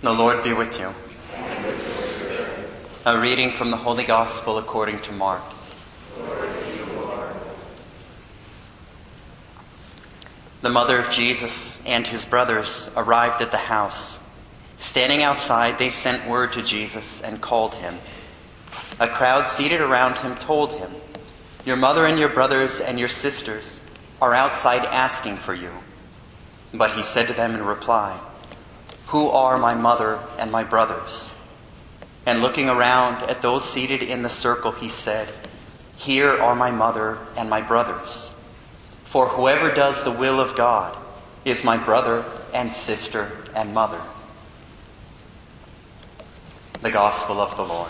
The Lord be with you. A reading from the Holy Gospel according to Mark. The mother of Jesus and his brothers arrived at the house. Standing outside, they sent word to Jesus and called him. A crowd seated around him told him, "Your mother and your brothers and your sisters are outside asking for you." But he said to them in reply, "Who are my mother and my brothers?" And looking around at those seated in the circle, he said, "Here are my mother and my brothers. For whoever does the will of God is my brother and sister and mother." The Gospel of the Lord.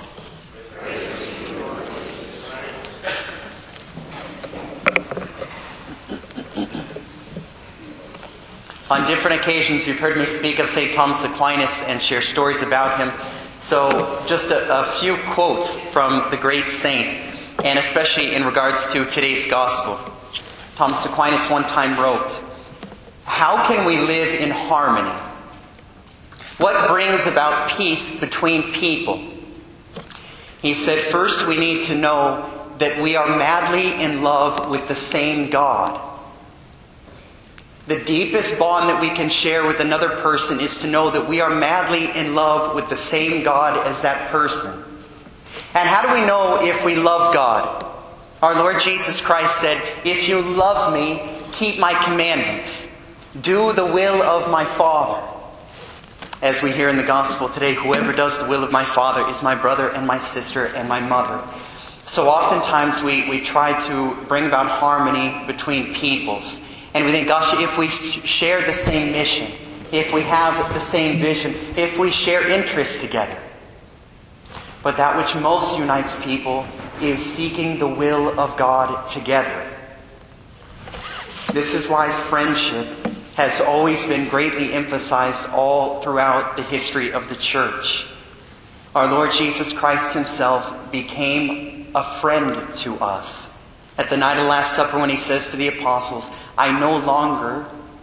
On different occasions, you've heard me speak of St. Thomas Aquinas and share stories about him. So just a few quotes from the great saint, and especially in regards to today's gospel. Thomas Aquinas one time wrote, "How can we live in harmony? What brings about peace between people?" He said, "First we need to know that we are madly in love with the same God. The deepest bond that we can share with another person is to know that we are madly in love with the same God as that person." And how do we know if we love God? Our Lord Jesus Christ said, "If you love me, keep my commandments. Do the will of my Father." As we hear in the Gospel today, whoever does the will of my Father is my brother and my sister and my mother. So oftentimes we try to bring about harmony between peoples. And we think, gosh, if we share the same mission, if we have the same vision, if we share interests together. But that which most unites people is seeking the will of God together. This is why friendship has always been greatly emphasized all throughout the history of the church. Our Lord Jesus Christ himself became a friend to us. At the night of the Last Supper, when he says to the apostles, "I no longer..."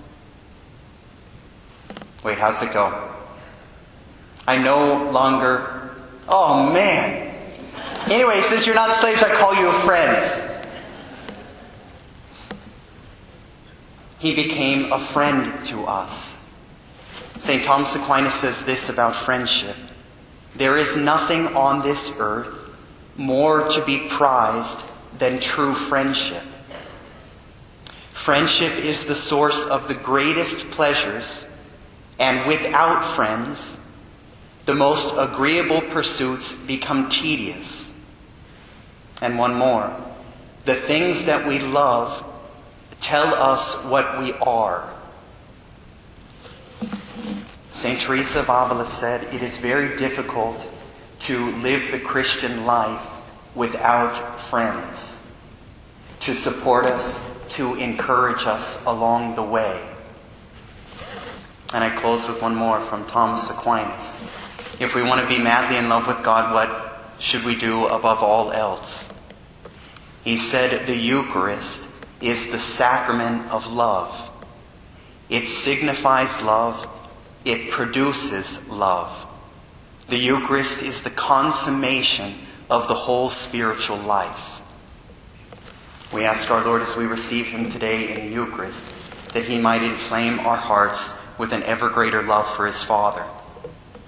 Wait, how's it go? "I no longer..." Oh, man. Anyway, he says, "You're not slaves, I call you friends." He became a friend to us. St. Thomas Aquinas says this about friendship: "There is nothing on this earth more to be prized than true friendship. Friendship is the source of the greatest pleasures, and without friends, the most agreeable pursuits become tedious." And one more: "The things that we love tell us what we are." St. Teresa of Avila said, "It is very difficult to live the Christian life without friends, to support us, to encourage us along the way." And I close with one more from Thomas Aquinas. If we want to be madly in love with God, what should we do above all else? He said, "The Eucharist is the sacrament of love. It signifies love. It produces love. The Eucharist is the consummation of the whole spiritual life." We ask our Lord, as we receive him today in the Eucharist, that he might inflame our hearts with an ever greater love for his Father,